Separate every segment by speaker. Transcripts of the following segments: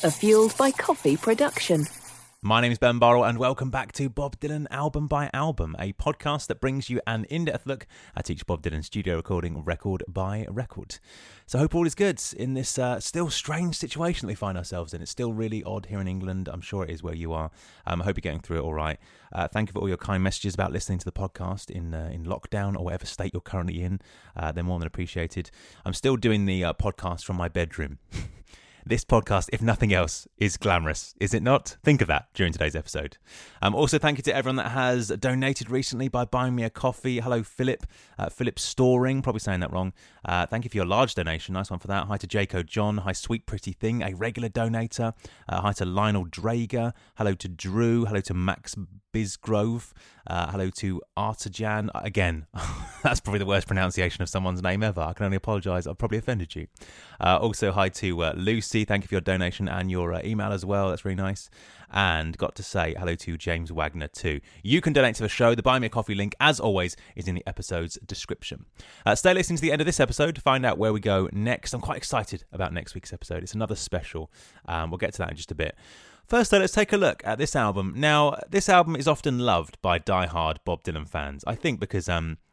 Speaker 1: a Fueled by Coffee production.
Speaker 2: My name is Ben Burrell and welcome back to Bob Dylan Album by Album, a podcast that brings you an in-depth look at each Bob Dylan studio recording record by record. So I hope all is good in this still strange situation that we find ourselves in. It's still really odd here in England. I'm sure it is where you are. I hope you're getting through it all right. Thank you for all your kind messages about listening to the podcast in lockdown or whatever state you're currently in. They're more than appreciated. I'm still doing the podcast from my bedroom. This podcast, if nothing else, is glamorous, is it not? Think of that during today's episode. Also, thank you to everyone that has donated recently by buying me a coffee. Hello, Philip. Philip Storing, probably saying that wrong. Thank you for your large donation. Nice one for that. Hi to Jaco John. Hi, Sweet Pretty Thing, a regular donator. Hi to Lionel Drager. Hello to Drew. Hello to Max Bisgrove. Hello to Artajan. Again, that's probably the worst pronunciation of someone's name ever. I can only apologise. I've probably offended you. Also, hi to Lucy. Thank you for your donation and your email as well. That's really nice. And got to say hello to James Wagner too. You can donate to the show. The Buy Me a Coffee link, as always, is in the episode's description. Stay listening to the end of this episode to find out where we go next. I'm quite excited about next week's episode. It's another special. We'll get to that in just a bit. First, though, let's take a look at this album. Now, this album is often loved by die-hard Bob Dylan fans, I think because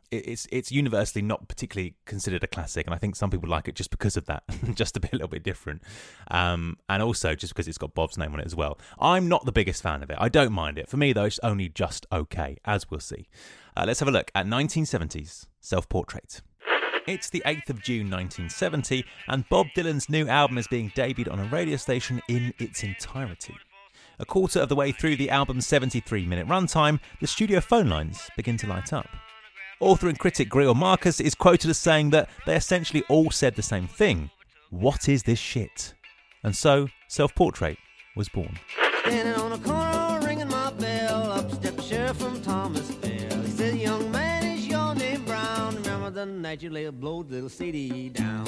Speaker 2: it's universally not particularly considered a classic, and I think some people like it just because of that, just a little bit different, and also just because it's got Bob's name on it as well. I'm not the biggest fan of it. I don't mind it. For me, though, it's only just okay, as we'll see. Let's have a look at 1970's Self-Portrait. It's the 8th of June 1970, and Bob Dylan's new album is being debuted on a radio station in its entirety. A quarter of the way through the album's 73-minute runtime, the studio phone lines begin to light up. Author and critic Greil Marcus is quoted as saying that they essentially all said the same thing. What is this shit? And so, Self-Portrait was born.
Speaker 3: Standing on a corner, ringing my bell, up stepped the sheriff from Thomasville. He said, young man, is your name Brown? Remember the night you blowed the little CD down.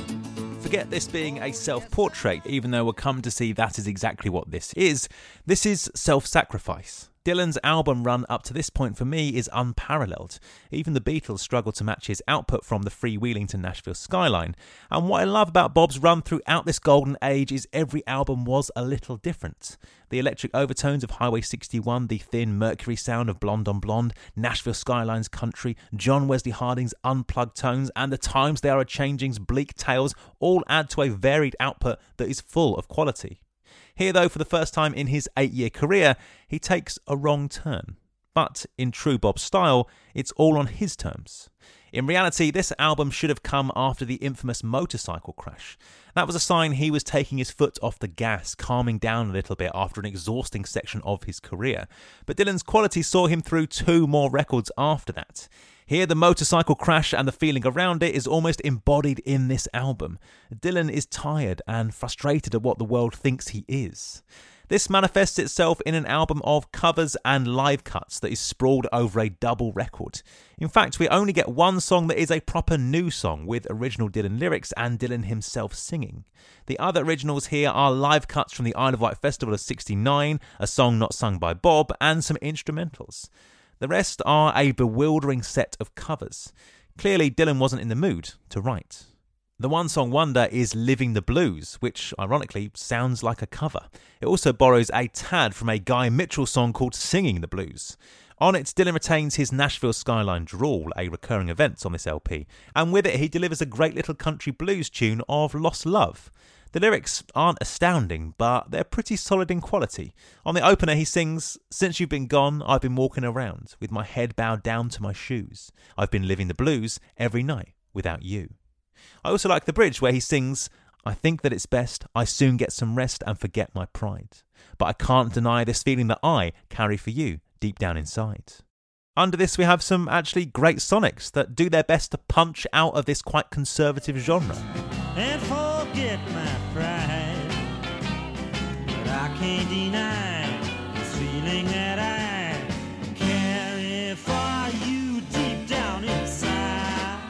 Speaker 2: Forget this being a self-portrait, even though we'll come to see that is exactly what this is. This is self-sacrifice. Dylan's album run up to this point for me is unparalleled. Even the Beatles struggled to match his output from the freewheeling to Nashville skyline. And what I love about Bob's run throughout this golden age is every album was a little different. The electric overtones of Highway 61, the thin Mercury sound of Blonde on Blonde, Nashville Skyline's Country, John Wesley Harding's unplugged tones, and the times they are a-changing's bleak tales all add to a varied output that is full of quality. Here, though, for the first time in his 8-year career, he takes a wrong turn. But in true Bob style, it's all on his terms. In reality, this album should have come after the infamous motorcycle crash. That was a sign he was taking his foot off the gas, calming down a little bit after an exhausting section of his career. But Dylan's quality saw him through 2 more records after that. Here, the motorcycle crash and the feeling around it is almost embodied in this album. Dylan is tired and frustrated at what the world thinks he is. This manifests itself in an album of covers and live cuts that is sprawled over a double record. In fact, we only get one song that is a proper new song with original Dylan lyrics and Dylan himself singing. The other originals here are live cuts from the Isle of Wight Festival of '69, a song not sung by Bob, and some instrumentals. The rest are a bewildering set of covers. Clearly, Dylan wasn't in the mood to write. The one-song wonder is Living the Blues, which, ironically, sounds like a cover. It also borrows a tad from a Guy Mitchell song called Singing the Blues. On it, Dylan retains his Nashville Skyline drawl, a recurring event on this LP, and with it he delivers a great little country blues tune of Lost Love. The lyrics aren't astounding, but they're pretty solid in quality. On the opener he sings, "Since you've been gone, I've been walking around, with my head bowed down to my shoes. I've been living the blues every night without you." I also like the bridge where he sings, "I think that it's best I soon get some rest and forget my pride. But I can't deny this feeling that I carry for you deep down inside." Under this we have some actually great sonics that do their best to punch out of this quite conservative genre.
Speaker 3: And forget my pride, but I can't deny this feeling that I carry for you deep down inside.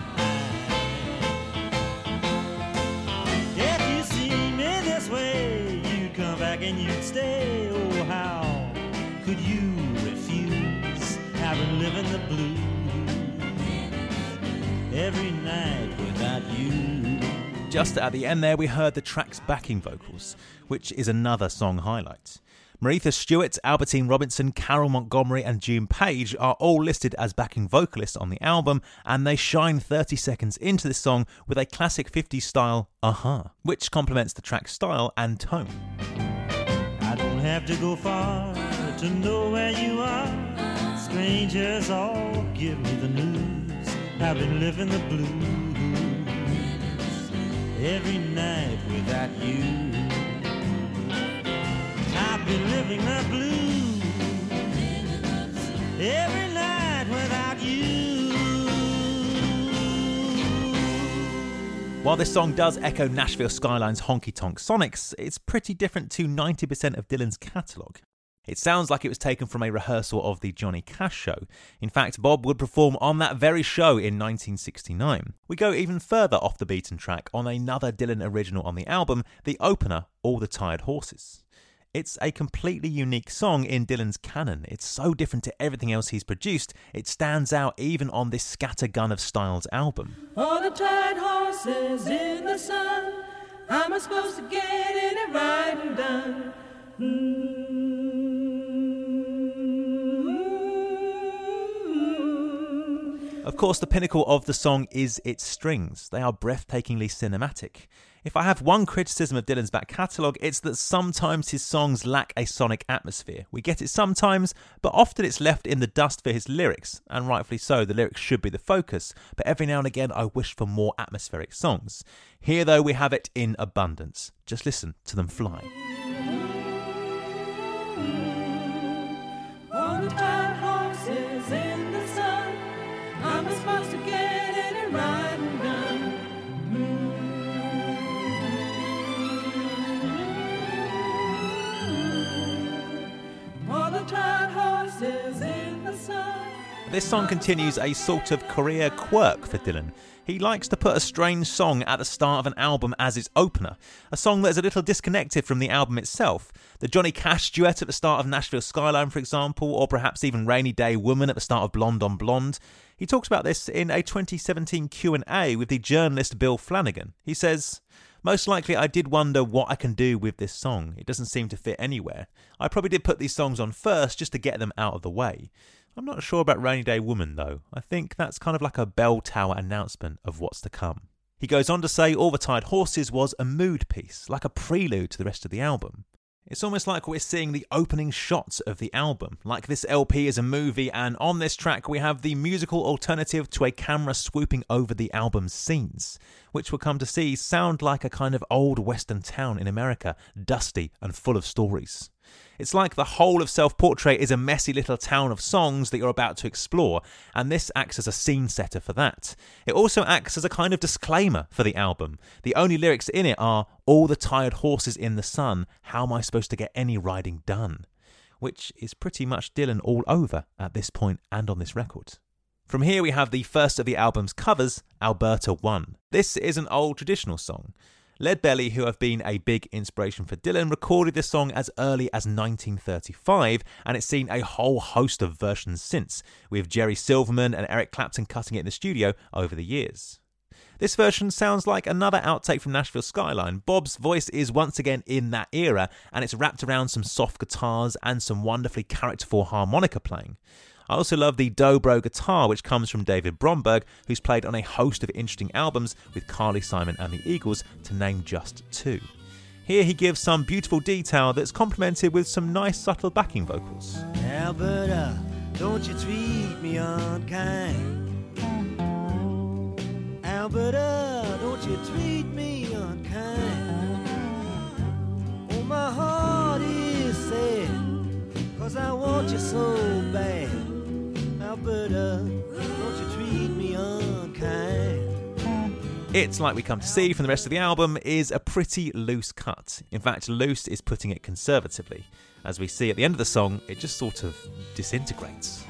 Speaker 3: If you see me this way, you come back and you'd stay. Oh, how could you refuse having living the blues every night without you?
Speaker 2: Just at the end there, we heard the track's backing vocals, which is another song highlight. Maretha Stewart, Albertine Robinson, Carol Montgomery and June Page are all listed as backing vocalists on the album, and they shine 30 seconds into this song with a classic 50s style aha, which complements the track's style and tone.
Speaker 3: I don't have to go far to know where you are. Strangers all give me the news. I've been living the blues every night without you. I've been living the blues every night without you.
Speaker 2: While this song does echo Nashville Skyline's Honky Tonk Sonics, it's pretty different to 90% of Dylan's catalogue. It sounds like it was taken from a rehearsal of the Johnny Cash show. In fact, Bob would perform on that very show in 1969. We go even further off the beaten track on another Dylan original on the album, the opener, All the Tired Horses. It's a completely unique song in Dylan's canon. It's so different to everything else he's produced, it stands out even on this scattergun of styles album.
Speaker 4: All the tired horses in the sun, how am I supposed to get any riding done?
Speaker 2: Of course, the pinnacle of the song is its strings. They are breathtakingly cinematic. If I have one criticism of Dylan's back catalogue, it's that sometimes his songs lack a sonic atmosphere. We get it sometimes, but often it's left in the dust for his lyrics, and rightfully so, the lyrics should be the focus, but every now and again I wish for more atmospheric songs. Here though we have it in abundance. Just listen to them fly.
Speaker 4: All the tired horses in the sun, how am I supposed to get any riding done? All the tired horses in the sun.
Speaker 2: This song continues a sort of career quirk for Dylan. He likes to put a strange song at the start of an album as its opener, a song that is a little disconnected from the album itself. The Johnny Cash duet at the start of Nashville Skyline, for example, or perhaps even Rainy Day Woman at the start of Blonde on Blonde. He talks about this in a 2017 Q&A with the journalist Bill Flanagan. He says, "Most likely I did wonder what I can do with this song. It doesn't seem to fit anywhere. I probably did put these songs on first just to get them out of the way. I'm not sure about Rainy Day Woman though. I think that's kind of like a bell tower announcement of what's to come." He goes on to say All the Tired Horses was a mood piece, like a prelude to the rest of the album. It's almost like we're seeing the opening shots of the album, like this LP is a movie, and on this track we have the musical alternative to a camera swooping over the album's scenes, which we'll come to see sound like a kind of old western town in America, dusty and full of stories. It's like the whole of Self-Portrait is a messy little town of songs that you're about to explore, and this acts as a scene setter for that. It also acts as a kind of disclaimer for the album. The only lyrics in it are, "All the tired horses in the sun, how am I supposed to get any riding done?" Which is pretty much Dylan all over at this point and on this record. From here we have the first of the album's covers, Alberta 1. This is an old traditional song. Leadbelly, who have been a big inspiration for Dylan, recorded this song as early as 1935, and it's seen a whole host of versions since, with Jerry Silverman and Eric Clapton cutting it in the studio over the years. This version sounds like another outtake from Nashville Skyline. Bob's voice is once again in that era, and it's wrapped around some soft guitars and some wonderfully characterful harmonica playing. I also love the dobro guitar, which comes from David Bromberg, who's played on a host of interesting albums with Carly Simon and the Eagles, to name just two. Here he gives some beautiful detail that's complemented with some nice subtle backing vocals.
Speaker 3: Alberta, don't you treat me unkind. Alberta, don't you treat me unkind. Oh, my heart is sad, 'cause I want you so bad. Alberta, don't you treat me unkind.
Speaker 2: It's Like We Come to See from the rest of the album is a pretty loose cut. In fact, loose is putting it conservatively. As we see at the end of the song, it just sort of disintegrates.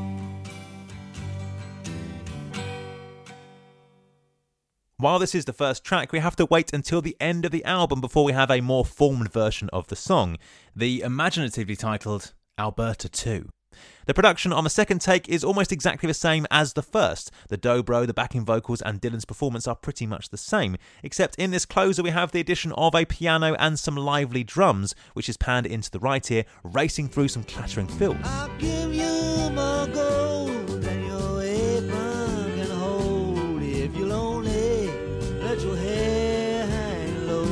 Speaker 2: While this is the first track, we have to wait until the end of the album before we have a more formed version of the song, the imaginatively titled Alberta 2. The production on the second take is almost exactly the same as the first. The dobro, the backing vocals and Dylan's performance are pretty much the same, except in this closer we have the addition of a piano and some lively drums, which is panned into the right ear, racing through some clattering fills.
Speaker 3: I'll give you more gold than your apron can hold if you'll only let your hair hang low.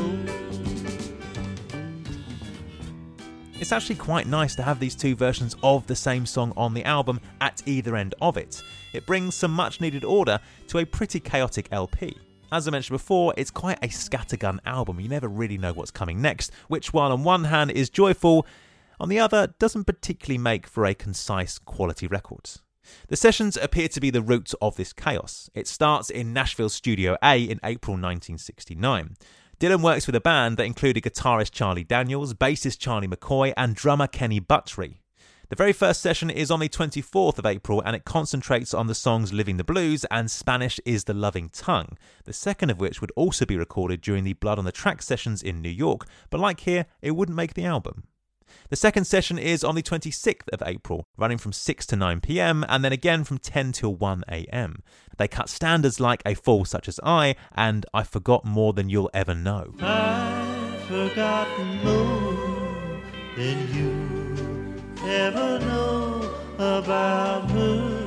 Speaker 2: It's actually quite nice to have these two versions of the same song on the album at either end of it. It brings some much needed order to a pretty chaotic LP. As I mentioned before, it's quite a scattergun album. You never really know what's coming next, which while on one hand is joyful, on the other doesn't particularly make for a concise quality record. The sessions appear to be the root of this chaos. It starts in Nashville Studio A in April 1969. Dylan works with a band that included guitarist Charlie Daniels, bassist Charlie McCoy and drummer Kenny Buttrey. The very first session is on the 24th of April and it concentrates on the songs Living the Blues and Spanish is the Loving Tongue, the second of which would also be recorded during the Blood on the Track sessions in New York, but like here, it wouldn't make the album. The second session is on the 26th of April, running from 6 to 9 p.m. and then again from 10 till 1 a.m. They cut standards like A Fool Such As I and I Forgot More Than You'll Ever Know.
Speaker 3: I've forgotten more than you ever know about her.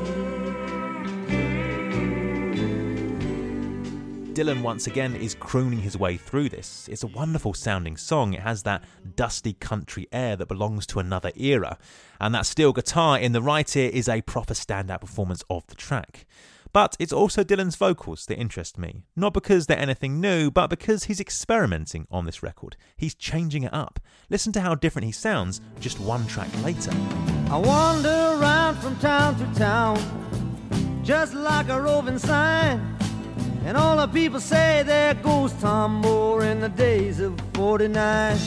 Speaker 2: Dylan once again is crooning his way through this. It's a wonderful sounding song. It has that dusty country air that belongs to another era. And that steel guitar in the right ear is a proper standout performance of the track. But it's also Dylan's vocals that interest me. Not because they're anything new, but because he's experimenting on this record. He's changing it up. Listen to how different he sounds just one track later.
Speaker 3: I wander around from town to town, just like a roving sign. And all the people say there goes Tom Moore in the days of 49.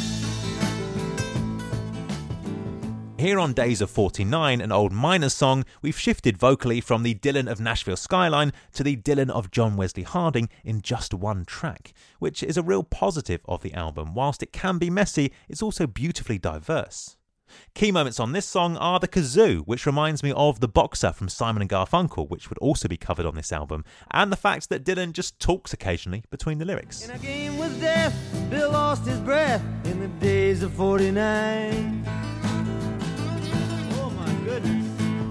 Speaker 2: Here on Days of 49, an old Miners song, we've shifted vocally from the Dylan of Nashville Skyline to the Dylan of John Wesley Harding in just one track, which is a real positive of the album. Whilst it can be messy, it's also beautifully diverse. Key moments on this song are the kazoo, which reminds me of The Boxer from Simon & Garfunkel, which would also be covered on this album, and the fact that Dylan just talks occasionally between the lyrics.
Speaker 3: In a game with death, Bill lost his breath in the days of 49. Oh my goodness.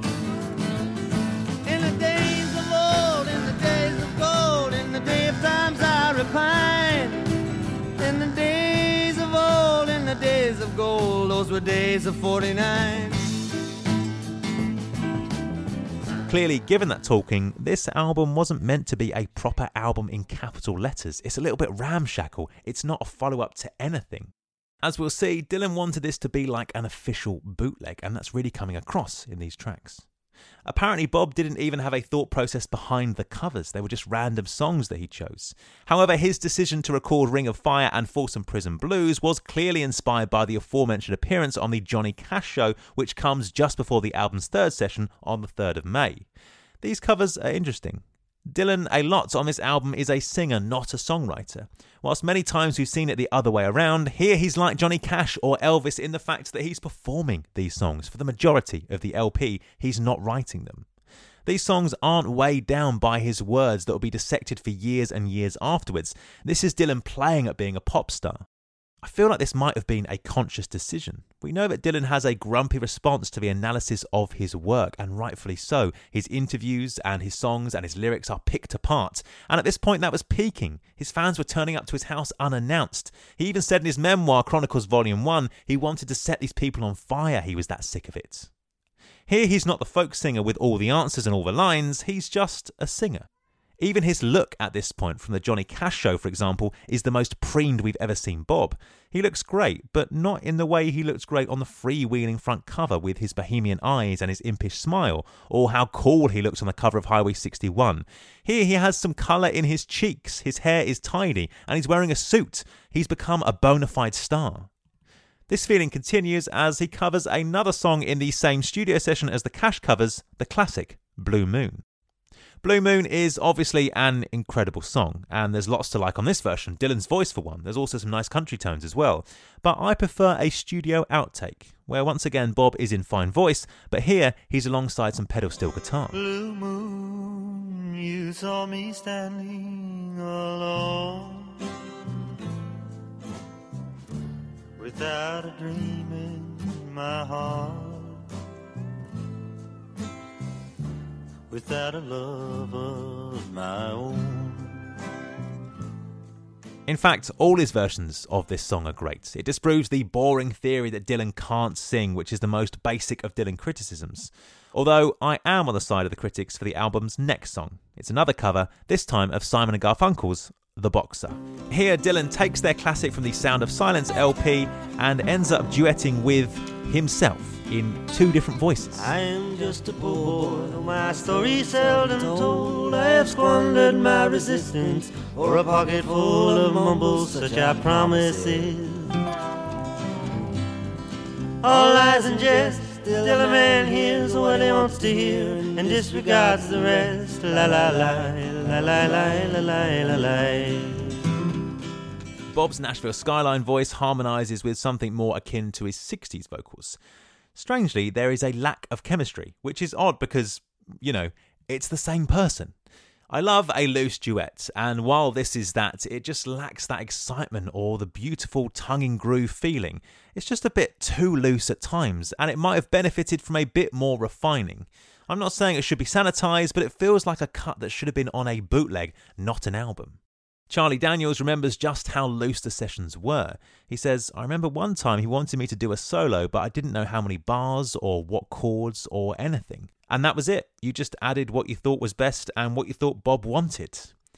Speaker 3: In the days of old, in the days of gold, in the day of times I repine. In the days of old, in the days of gold, those were days of 49.
Speaker 2: Clearly, given that talking, this album wasn't meant to be a proper album in capital letters. It's a little bit ramshackle. It's not a follow-up to anything. As we'll see, Dylan wanted this to be like an official bootleg, and that's really coming across in these tracks. Apparently, Bob didn't even have a thought process behind the covers. They were just random songs that he chose. However, his decision to record Ring of Fire and Folsom Prison Blues was clearly inspired by the aforementioned appearance on the Johnny Cash show, which comes just before the album's third session on the 3rd of May. These covers are interesting. Dylan, a lot on this album, is a singer, not a songwriter. Whilst many times we've seen it the other way around, here he's like Johnny Cash or Elvis in the fact that he's performing these songs. For the majority of the LP, he's not writing them. These songs aren't weighed down by his words that will be dissected for years and years afterwards. This is Dylan playing at being a pop star. I feel like this might have been a conscious decision. We know that Dylan has a grumpy response to the analysis of his work, and rightfully so. His interviews and his songs and his lyrics are picked apart, and at this point that was peaking. His fans were turning up to his house unannounced. He even said in his memoir, Chronicles Volume 1, he wanted to set these people on fire. He was that sick of it. Here he's not the folk singer with all the answers and all the lines, he's just a singer. Even his look at this point from the Johnny Cash show, for example, is the most preened we've ever seen Bob. He looks great, but not in the way he looks great on the freewheeling front cover with his bohemian eyes and his impish smile, or how cool he looks on the cover of Highway 61. Here he has some colour in his cheeks, his hair is tidy, and he's wearing a suit. He's become a bona fide star. This feeling continues as he covers another song in the same studio session as the Cash covers, the classic Blue Moon. Blue Moon is obviously an incredible song, and there's lots to like on this version. Dylan's voice for one. There's also some nice country tones as well. But I prefer a studio outtake, where once again Bob is in fine voice, but here he's alongside some pedal steel guitar.
Speaker 3: Blue moon, you saw me standing alone, without a dream in my heart, without a love of my own.
Speaker 2: In fact, all his versions of this song are great. It disproves the boring theory that Dylan can't sing, which is the most basic of Dylan criticisms. Although I am on the side of the critics for the album's next song. It's another cover, this time of Simon & Garfunkel's The Boxer. Here, Dylan takes their classic from the Sound of Silence LP and ends up duetting with himself in two different voices.
Speaker 3: I am just a poor boy, my story seldom told. I have squandered my resistance for a pocket full of mumbles, such are promises. All lies and jest, still a man hears what he wants to hear and disregards the rest. La la la, la la la, la la la la.
Speaker 2: Bob's Nashville Skyline voice harmonises with something more akin to his 60s vocals. Strangely, there is a lack of chemistry, which is odd because, it's the same person. I love a loose duet, and while this is that, it just lacks that excitement or the beautiful tongue-in-groove feeling. It's just a bit too loose at times, and it might have benefited from a bit more refining. I'm not saying it should be sanitised, but it feels like a cut that should have been on a bootleg, not an album. Charlie Daniels remembers just how loose the sessions were. He says, I remember one time he wanted me to do a solo, but I didn't know how many bars or what chords or anything. And that was it. You just added what you thought was best and what you thought Bob wanted.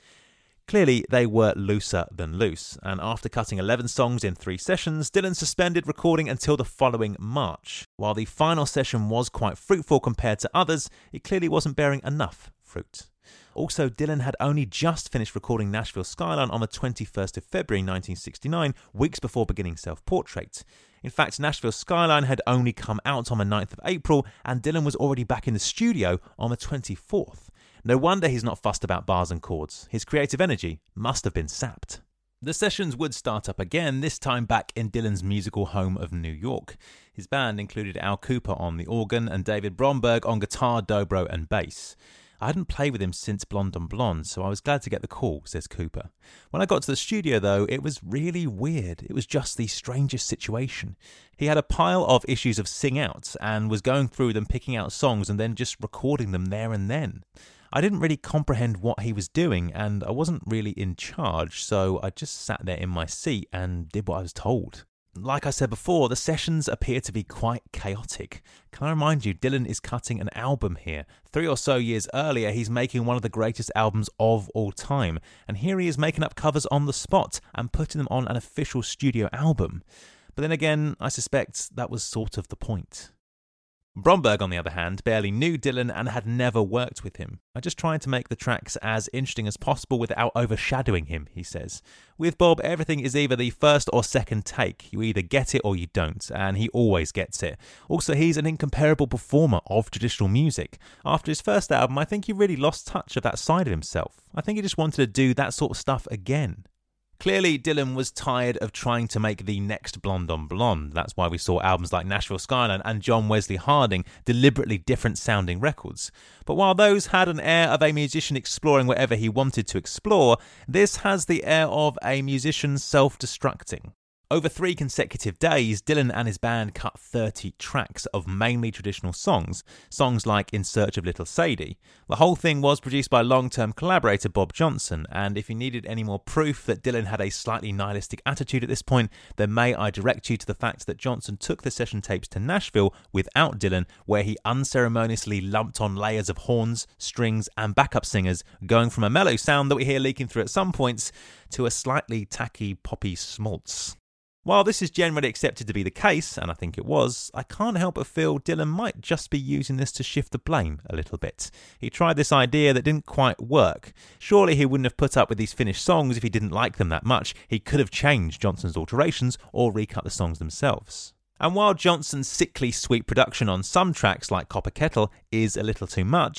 Speaker 2: Clearly, they were looser than loose, and after cutting 11 songs in 3 sessions, Dylan suspended recording until the following March. While the final session was quite fruitful compared to others, it clearly wasn't bearing enough fruit. Also, Dylan had only just finished recording Nashville Skyline on the 21st of February 1969, weeks before beginning Self-Portrait. In fact, Nashville Skyline had only come out on the 9th of April, and Dylan was already back in the studio on the 24th. No wonder he's not fussed about bars and chords. His creative energy must have been sapped. The sessions would start up again, this time back in Dylan's musical home of New York. His band included Al Kooper on the organ and David Bromberg on guitar, dobro and bass. I hadn't played with him since Blonde on Blonde, so I was glad to get the call, says Cooper. When I got to the studio, though, it was really weird. It was just the strangest situation. He had a pile of issues of Sing Out and was going through them, picking out songs and then just recording them there and then. I didn't really comprehend what he was doing, and I wasn't really in charge, so I just sat there in my seat and did what I was told. Like I said before, the sessions appear to be quite chaotic. Can I remind you, Dylan is cutting an album here. 3 or so years earlier, he's making one of the greatest albums of all time. And here he is making up covers on the spot and putting them on an official studio album. But then again, I suspect that was sort of the point. Bromberg, on the other hand, barely knew Dylan and had never worked with him. I just tried to make the tracks as interesting as possible without overshadowing him, he says. With Bob, everything is either the first or second take. You either get it or you don't, and he always gets it. Also, he's an incomparable performer of traditional music. After his first album, I think he really lost touch of that side of himself. I think he just wanted to do that sort of stuff again. Clearly, Dylan was tired of trying to make the next Blonde on Blonde. That's why we saw albums like Nashville Skyline and John Wesley Harding, deliberately different sounding records. But while those had an air of a musician exploring whatever he wanted to explore, this has the air of a musician self-destructing. Over 3 consecutive days, Dylan and his band cut 30 tracks of mainly traditional songs like In Search of Little Sadie. The whole thing was produced by long-term collaborator Bob Johnson, and if you needed any more proof that Dylan had a slightly nihilistic attitude at this point, then may I direct you to the fact that Johnson took the session tapes to Nashville without Dylan, where he unceremoniously lumped on layers of horns, strings and backup singers, going from a mellow sound that we hear leaking through at some points to a slightly tacky poppy schmaltz. While this is generally accepted to be the case, and I think it was, I can't help but feel Dylan might just be using this to shift the blame a little bit. He tried this idea that didn't quite work. Surely he wouldn't have put up with these finished songs if he didn't like them that much. He could have changed Johnson's alterations or recut the songs themselves. And while Johnson's sickly sweet production on some tracks like Copper Kettle is a little too much,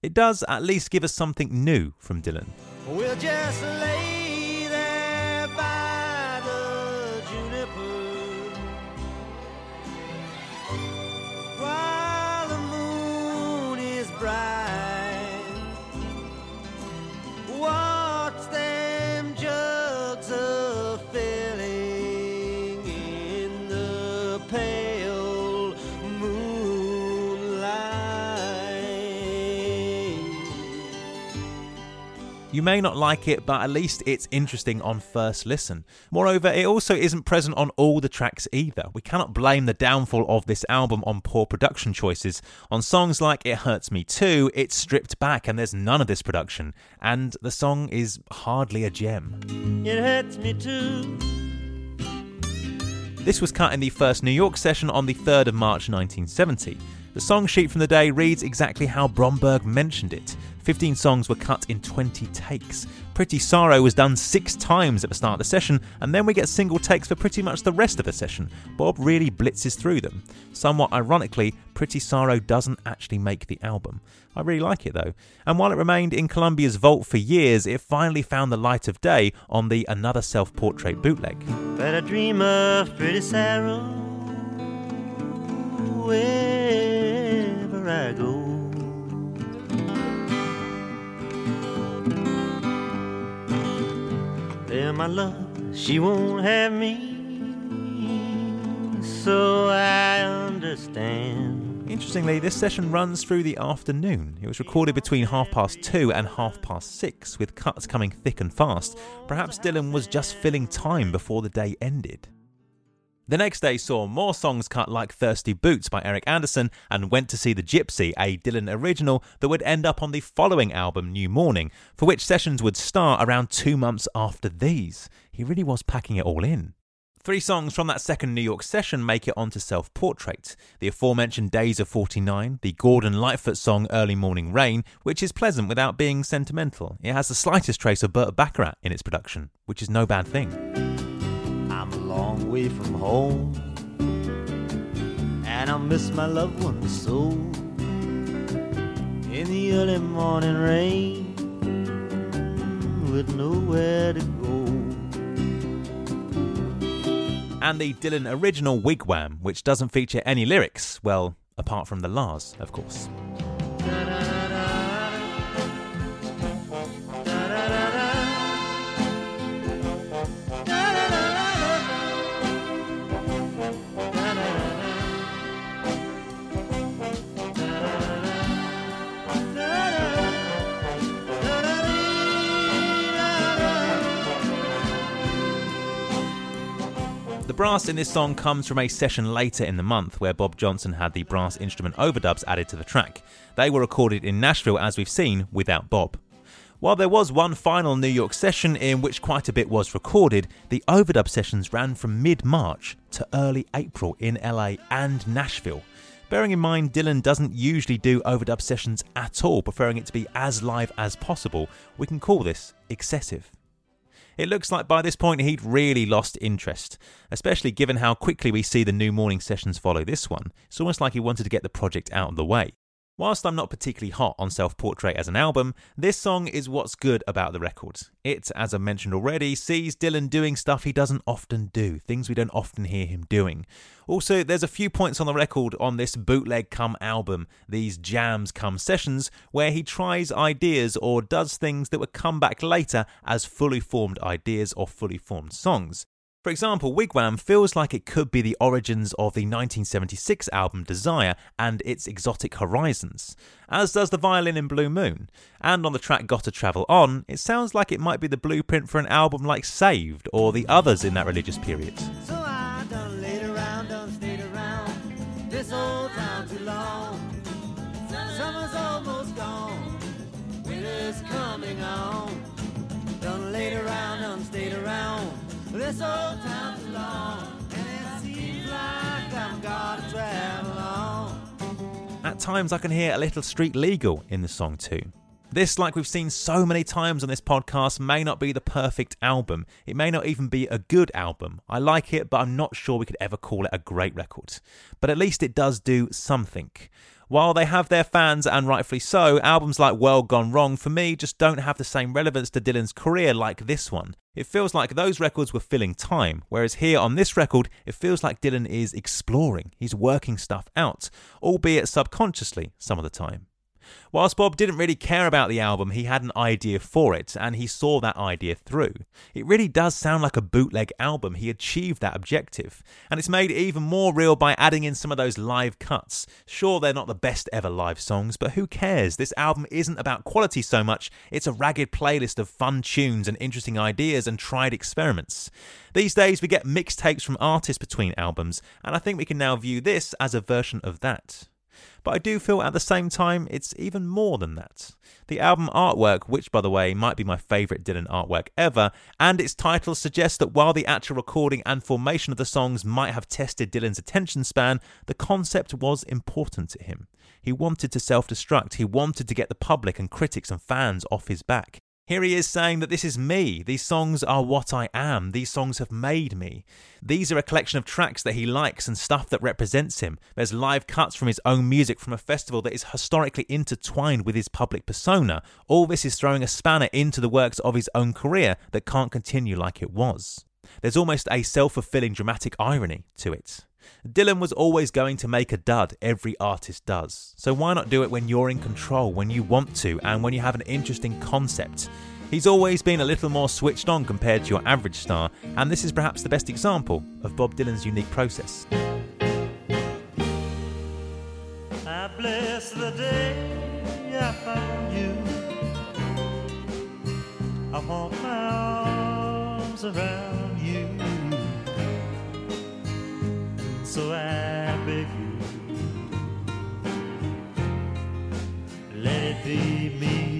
Speaker 2: It does at least give us something new from Dylan.
Speaker 3: We'll just lay there by the juniper while the moon is bright. Watch them jugs a filling in the pale moonlight.
Speaker 2: You may not like it, but at least it's interesting on first listen. Moreover, it also isn't present on all the tracks either. We cannot blame the downfall of this album on poor production choices. On songs like It Hurts Me Too, it's stripped back and there's none of this production. And the song is hardly a gem.
Speaker 3: It hurts me too.
Speaker 2: This was cut in the first New York session on the 3rd of March 1970. The song sheet from the day reads exactly how Bromberg mentioned it. 15 songs were cut in 20 takes. Pretty Sorrow was done 6 times at the start of the session, and then we get single takes for pretty much the rest of the session. Bob really blitzes through them. Somewhat ironically, Pretty Sorrow doesn't actually make the album. I really like it though, and while it remained in Columbia's vault for years, it finally found the light of day on the Another Self-Portrait bootleg.
Speaker 3: But I dream of Pretty Sorrow wherever I go. There, my love, she won't have me, so I understand.
Speaker 2: Interestingly, this session runs through the afternoon. It was recorded between 2:30 and 6:30, with cuts coming thick and fast. Perhaps Dylan was just filling time before the day ended. The next day saw more songs cut like Thirsty Boots by Eric Anderson and Went to See the Gypsy, a Dylan original that would end up on the following album, New Morning, for which sessions would start around 2 months after these. He really was packing it all in. 3 songs from that second New York session make it onto Self-Portrait. The aforementioned Days of 49, the Gordon Lightfoot song Early Morning Rain, which is pleasant without being sentimental. It has the slightest trace of Burt Bacharach in its production, which is no bad thing.
Speaker 3: I'm a long way from home, and I miss my loved ones so. In the early morning rain, with nowhere to go.
Speaker 2: And the Dylan original Wigwam, which doesn't feature any lyrics, well, apart from the Lars, of course. The brass in this song comes from a session later in the month where Bob Johnson had the brass instrument overdubs added to the track. They were recorded in Nashville, as we've seen, without Bob. While there was one final New York session in which quite a bit was recorded, the overdub sessions ran from mid-March to early April in LA and Nashville. Bearing in mind Dylan doesn't usually do overdub sessions at all, preferring it to be as live as possible, we can call this excessive. It looks like by this point he'd really lost interest, especially given how quickly we see the New Morning sessions follow this one. It's almost like he wanted to get the project out of the way. Whilst I'm not particularly hot on Self-Portrait as an album, this song is what's good about the record. It, as I mentioned already, sees Dylan doing stuff he doesn't often do, things we don't often hear him doing. Also, there's a few points on the record on this bootleg come album, these jams come sessions, where he tries ideas or does things that would come back later as fully formed ideas or fully formed songs. For example, Wigwam feels like it could be the origins of the 1976 album Desire and its exotic horizons, as does the violin in Blue Moon. And on the track Gotta Travel On, it sounds like it might be the blueprint for an album like Saved or the others in that religious period.
Speaker 3: So I done laid around, done stayed around this old town too long. Summer's almost gone, winter's coming on. Done laid around, done stayed around this old town too long, and it seems like I'm gotta travel on.
Speaker 2: At times I can hear a little Street Legal in the song too. This, like we've seen so many times on this podcast, may not be the perfect album. It may not even be a good album. I like it, but I'm not sure we could ever call it a great record. But at least it does do something. While they have their fans, and rightfully so, albums like World Gone Wrong for me just don't have the same relevance to Dylan's career like this one. It feels like those records were filling time, whereas here on this record, it feels like Dylan is exploring. He's working stuff out, albeit subconsciously some of the time. Whilst Bob didn't really care about the album, he had an idea for it, and he saw that idea through. It really does sound like a bootleg album. He achieved that objective, and it's made even more real by adding in some of those live cuts. Sure, they're not the best ever live songs, but who cares? This album isn't about quality so much, it's a ragged playlist of fun tunes and interesting ideas and tried experiments. These days we get mixtapes from artists between albums, and I think we can now view this as a version of that. But I do feel at the same time it's even more than that. The album artwork, which by the way might be my favourite Dylan artwork ever, and its title suggests that while the actual recording and formation of the songs might have tested Dylan's attention span, the concept was important to him. He wanted to self-destruct, he wanted to get the public and critics and fans off his back. Here he is saying that this is me, these songs are what I am, these songs have made me. These are a collection of tracks that he likes and stuff that represents him. There's live cuts from his own music from a festival that is historically intertwined with his public persona. All this is throwing a spanner into the works of his own career that can't continue like it was. There's almost a self-fulfilling dramatic irony to it. Dylan was always going to make a dud, every artist does. So why not do it when you're in control, when you want to, and when you have an interesting concept? He's always been a little more switched on compared to your average star, and this is perhaps the best example of Bob Dylan's unique process.
Speaker 3: I bless the day I found you. I want my arms around you. So I beg you, let it be me.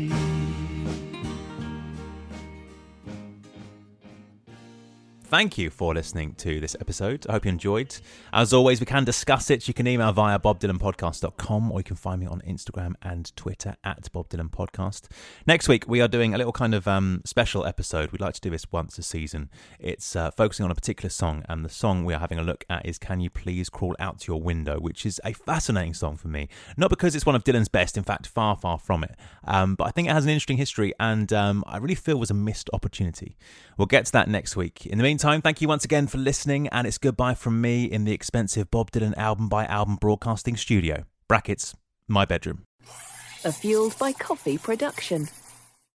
Speaker 2: Thank you for listening to this episode. I hope you enjoyed. As always, we can discuss it. You can email via bobdylanpodcast.com, or you can find me on Instagram and Twitter at bobdylanpodcast. Next week, we are doing a little kind of special episode. We'd like to do this once a season. It's focusing on a particular song, and the song we are having a look at is Can You Please Crawl Out to Your Window, which is a fascinating song for me. Not because it's one of Dylan's best, in fact, far, far from it. But I think it has an interesting history, and I really feel was a missed opportunity. We'll get to that next week. In the meantime, thank you once again for listening, and it's goodbye from me in the expensive Bob Dylan album by album broadcasting studio. Brackets, my bedroom.
Speaker 1: A Fueled by Coffee production.